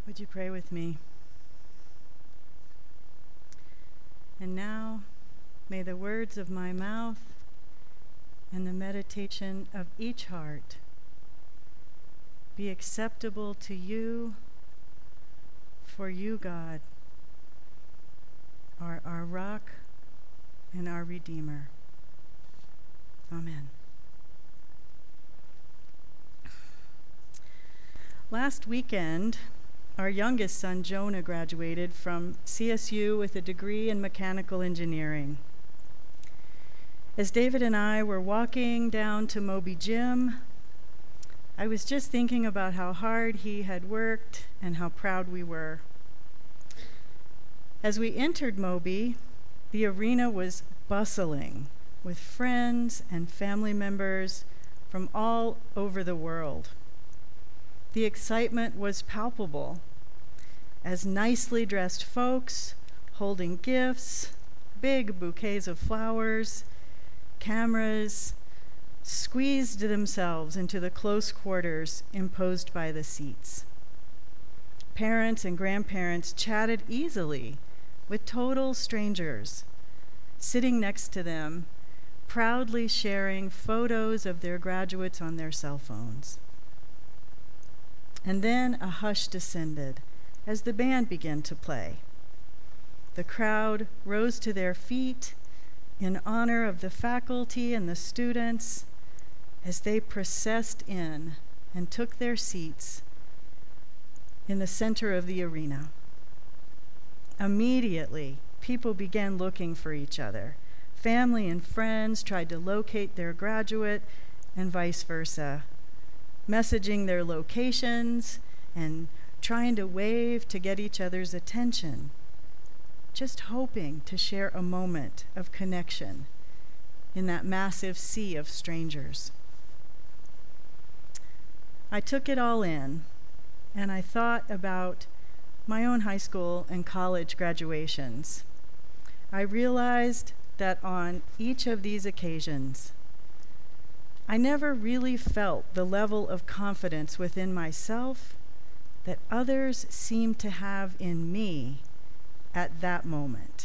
Would you pray with me? And now, may the words of my mouth and the meditation of each heart be acceptable to you, for you, God, are our rock and our Redeemer. Amen. Last weekend, our youngest son, Jonah, graduated from CSU with a degree in mechanical engineering. As David and I were walking down to Moby Gym, I was just thinking about how hard he had worked and how proud we were. As we entered Moby, the arena was bustling with friends and family members from all over the world. The excitement was palpable as nicely dressed folks holding gifts, big bouquets of flowers, cameras, squeezed themselves into the close quarters imposed by the seats. Parents and grandparents chatted easily with total strangers, sitting next to them, proudly sharing photos of their graduates on their cell phones. And then a hush descended as the band began to play. The crowd rose to their feet in honor of the faculty and the students as they processed in and took their seats in the center of the arena. Immediately, people began looking for each other. Family and friends tried to locate their graduate and vice versa, messaging their locations and trying to wave to get each other's attention, just hoping to share a moment of connection in that massive sea of strangers. I took it all in, and I thought about my own high school and college graduations. I realized that on each of these occasions, I never really felt the level of confidence within myself that others seemed to have in me at that moment.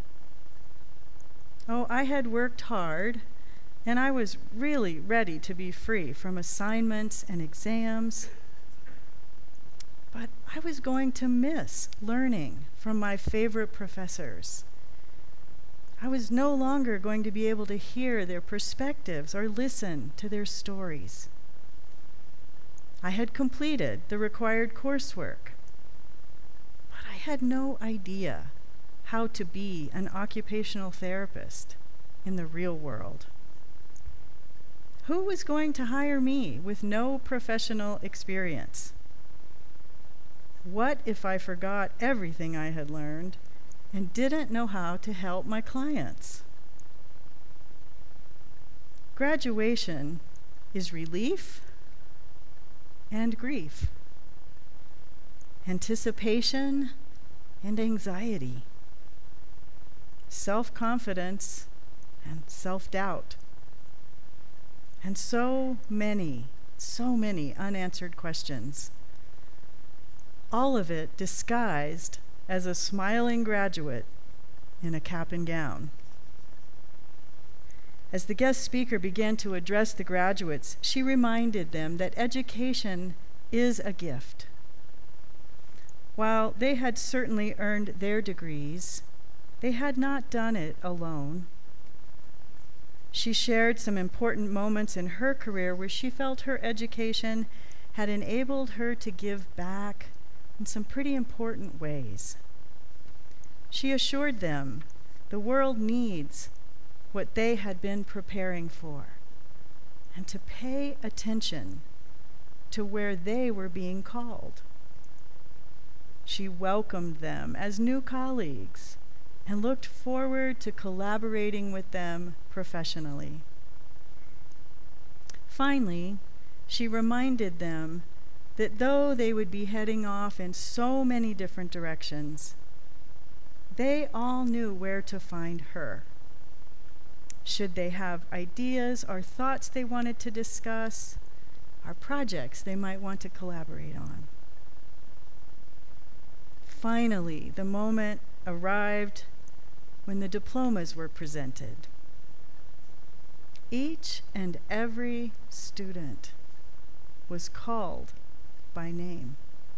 Oh, I had worked hard, and I was really ready to be free from assignments and exams. But I was going to miss learning from my favorite professors. I was no longer going to be able to hear their perspectives or listen to their stories. I had completed the required coursework, but I had no idea how to be an occupational therapist in the real world. Who was going to hire me with no professional experience? What if I forgot everything I had learned and didn't know how to help my clients? Graduation is relief and grief, anticipation and anxiety, self-confidence and self-doubt, and so many unanswered questions. All of it disguised as a smiling graduate in a cap and gown. As the guest speaker began to address the graduates, she reminded them that education is a gift. While they had certainly earned their degrees, they had not done it alone. She shared some important moments in her career where she felt her education had enabled her to give back in some pretty important ways. She assured them the world needs what they had been preparing for, and to pay attention to where they were being called. She welcomed them as new colleagues and looked forward to collaborating with them professionally. Finally, she reminded them that though they would be heading off in so many different directions, they all knew where to find her. Should they have ideas or thoughts they wanted to discuss, or projects they might want to collaborate on. finally, the moment arrived when the diplomas were presented. Each and every student was called by name,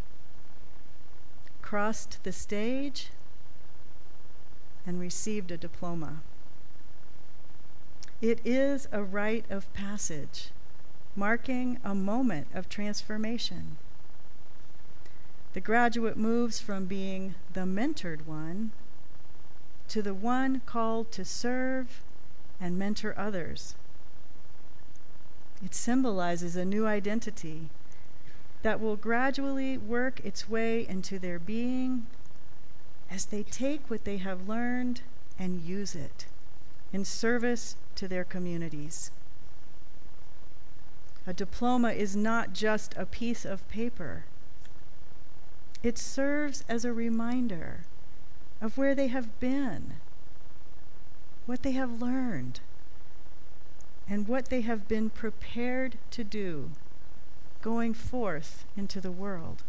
crossed the stage, and received a diploma. It is a rite of passage, marking a moment of transformation. The graduate moves from being the mentored one to the one called to serve and mentor others. It symbolizes a new identity that will gradually work its way into their being as they take what they have learned and use it in service to their communities. A diploma is not just a piece of paper. It serves as a reminder of where they have been, what they have learned, and what they have been prepared to do going forth into the world.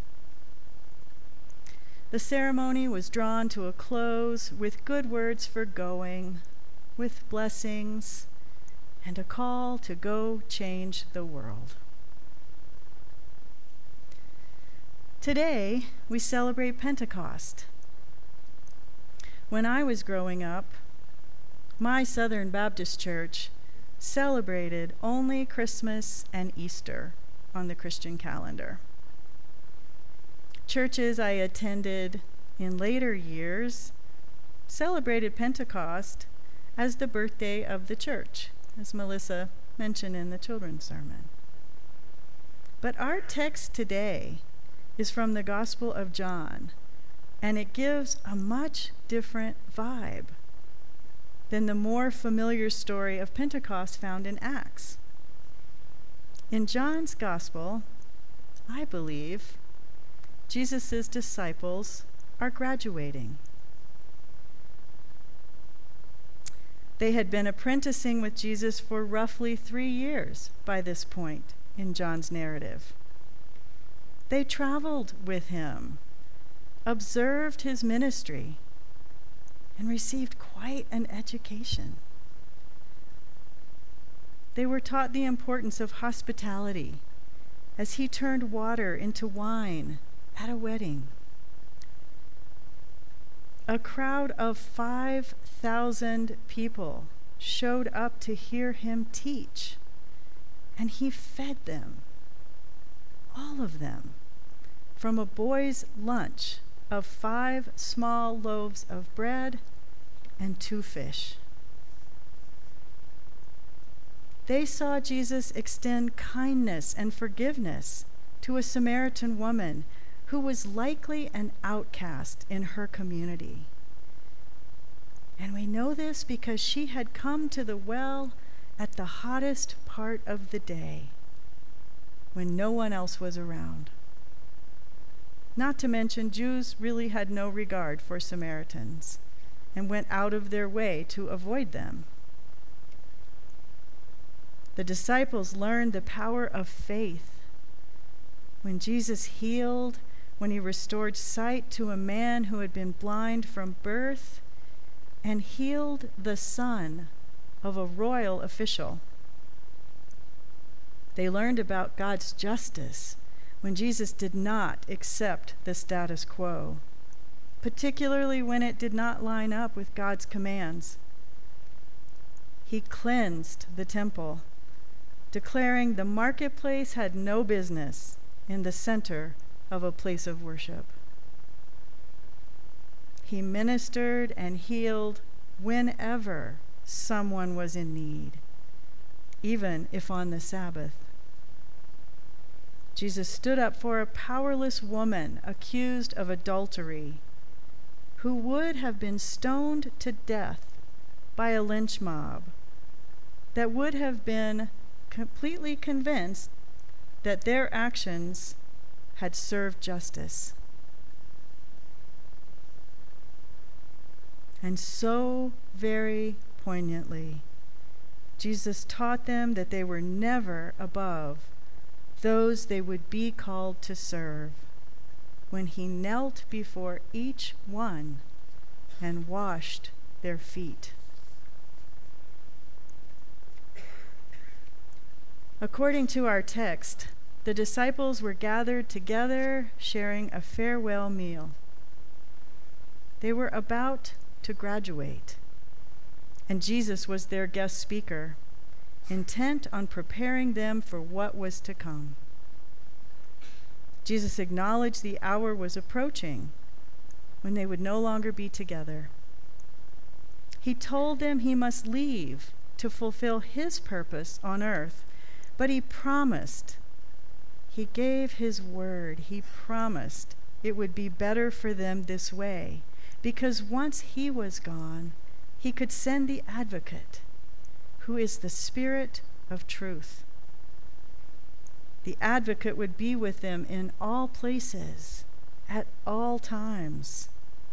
The ceremony was drawn to a close with good words for going, with blessings, and a call to go change the world. Today, we celebrate Pentecost. When I was growing up, my Southern Baptist church celebrated only Christmas and Easter on the Christian calendar. Churches I attended in later years celebrated Pentecost as the birthday of the church, as Melissa mentioned in the children's sermon. But our text today is from the Gospel of John, and it gives a much different vibe than the more familiar story of Pentecost found in Acts. In John's Gospel, I believe, Jesus' disciples are graduating. They had been apprenticing with Jesus for roughly 3 years by this point in John's narrative. They traveled with him, observed his ministry, and received quite an education. They were taught the importance of hospitality as he turned water into wine at a wedding. A crowd of 5,000 people showed up to hear him teach, and he fed them, all of them, from a boy's lunch of 5 small loaves of bread and 2 fish. They saw Jesus extend kindness and forgiveness to a Samaritan woman who was likely an outcast in her community. And we know this because she had come to the well at the hottest part of the day, when no one else was around. Not to mention, Jews really had no regard for Samaritans and went out of their way to avoid them. The disciples learned the power of faith. When Jesus healed, when he restored sight to a man who had been blind from birth, and healed the son of a royal official. They learned about God's justice when Jesus did not accept the status quo, particularly when it did not line up with God's commands. He cleansed the temple, declaring the marketplace had no business in the center of a place of worship. He ministered and healed whenever someone was in need, even if on the Sabbath. Jesus stood up for a powerless woman accused of adultery, who would have been stoned to death by a lynch mob that would have been completely convinced that their actions had served justice. And so very poignantly, Jesus taught them that they were never above those they would be called to serve. when he knelt before each one and washed their feet. According to our text, the disciples were gathered together, sharing a farewell meal. They were about to graduate, and Jesus was their guest speaker, intent on preparing them for what was to come. Jesus acknowledged the hour was approaching when they would no longer be together. He told them he must leave to fulfill his purpose on earth, but he promised, he gave his word, he promised it would be better for them this way, because once he was gone, he could send the Advocate, who is the Spirit of truth. The Advocate would be with them in all places, at all times,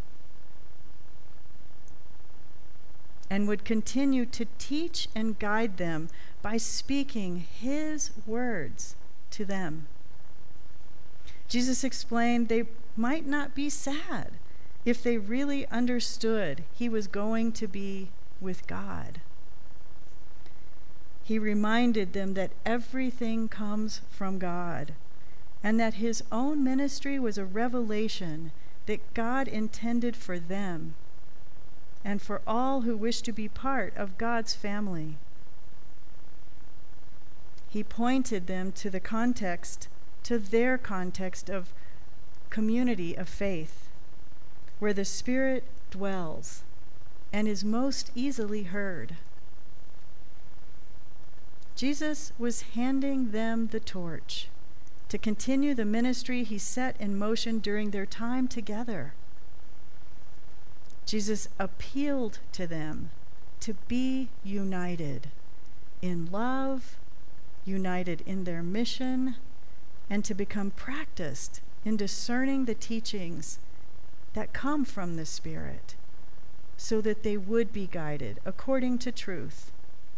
and would continue to teach and guide them by speaking his words to them. Jesus explained they might not be sad if they really understood he was going to be with God. He reminded them that everything comes from God, and that his own ministry was a revelation that God intended for them and for all who wish to be part of God's family. He pointed them to their context of community of faith, where the Spirit dwells and is most easily heard. Jesus was handing them the torch to continue the ministry he set in motion during their time together. Jesus appealed to them to be united in love, united in their mission, and to become practiced in discerning the teachings that come from the Spirit, so that they would be guided according to truth.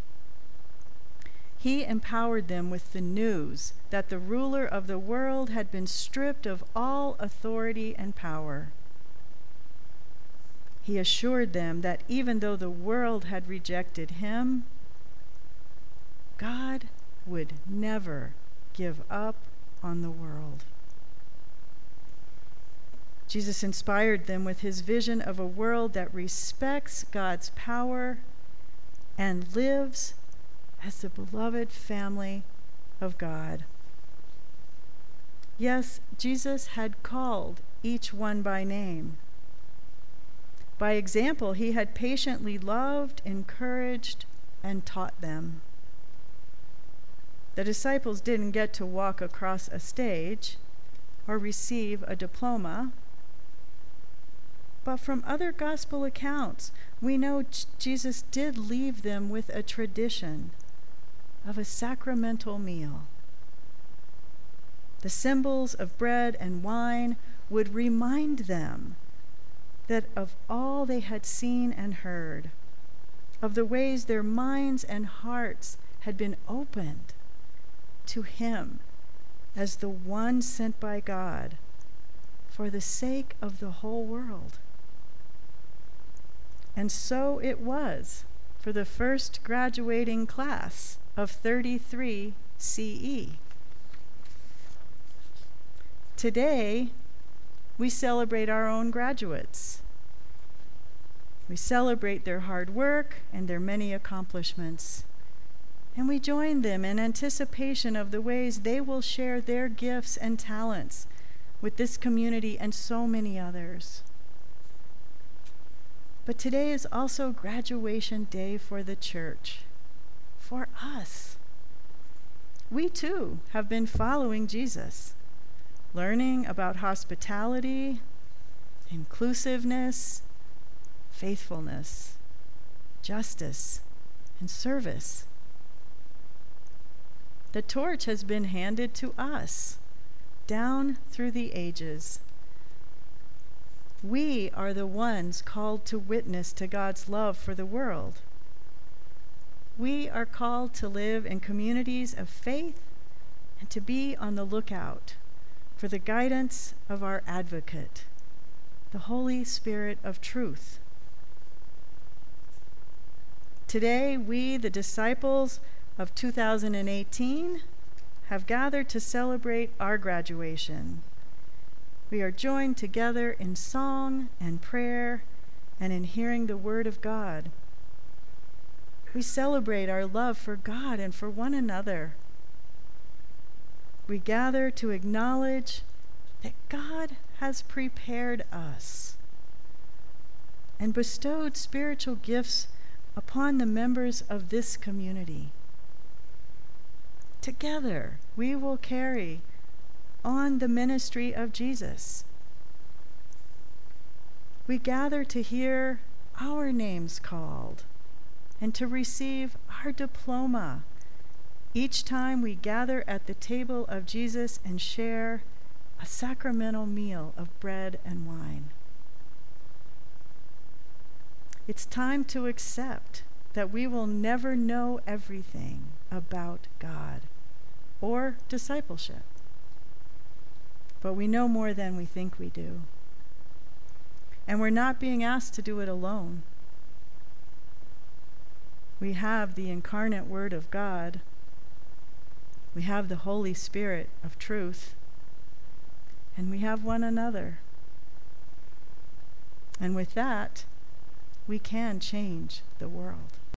He empowered them with the news that the ruler of the world had been stripped of all authority and power. He assured them that even though the world had rejected him, God would never give up on the world. Jesus inspired them with his vision of a world that respects God's power and lives as the beloved family of God. Yes, Jesus had called each one by name. By example, he had patiently loved, encouraged, and taught them. The disciples didn't get to walk across a stage or receive a diploma, but from other gospel accounts, we know Jesus did leave them with a tradition of a sacramental meal. The symbols of bread and wine would remind them that of all they had seen and heard, of the ways their minds and hearts had been opened to him as the one sent by God for the sake of the whole world. And so it was for the first graduating class of 33 CE. Today, we celebrate our own graduates. We celebrate their hard work and their many accomplishments. And we join them in anticipation of the ways they will share their gifts and talents with this community and so many others. But today is also graduation day for the church, for us. We too have been following Jesus, learning about hospitality, inclusiveness, faithfulness, justice, and service. The torch has been handed to us down through the ages. We are the ones called to witness to God's love for the world. We are called to live in communities of faith and to be on the lookout for the guidance of our advocate, the Holy Spirit of truth. Today, we, the disciples of 2018, have gathered to celebrate our graduation. We are joined together in song and prayer and in hearing the Word of God. We celebrate our love for God and for one another. We gather to acknowledge that God has prepared us and bestowed spiritual gifts upon the members of this community. Together, we will carry on the ministry of Jesus. We gather to hear our names called and to receive our diploma each time we gather at the table of Jesus and share a sacramental meal of bread and wine. It's time to accept that we will never know everything about God or discipleship, but we know more than we think we do. And we're not being asked to do it alone. We have the incarnate Word of God. We have the Holy Spirit of truth. And we have one another. And with that, we can change the world.